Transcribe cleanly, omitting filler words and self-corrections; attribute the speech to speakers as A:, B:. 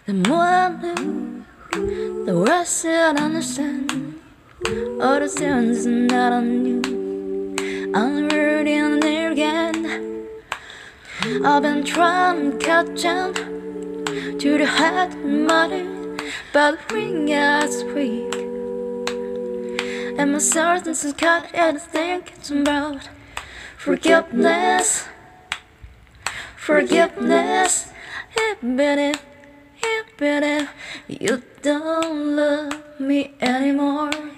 A: The more I knew, the worse I'd understand all the things that I knew. I'm rooting there again. I've been trying to catch on to the head and body, but the ring is weak, and my certainty is cut and I think it's about forgiveness. Forgiveness, even if you don't love me anymore.